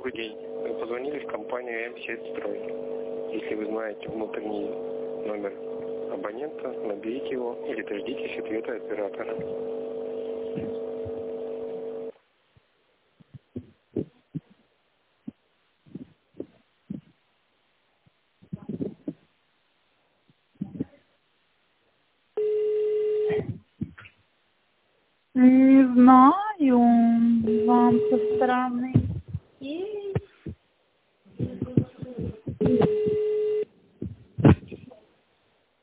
Добрый день. Вы позвонили в компанию М-Сетстрой. Если вы знаете внутренний номер абонента, наберите его или дождитесь ответа оператора. Не знаю, вам со стороны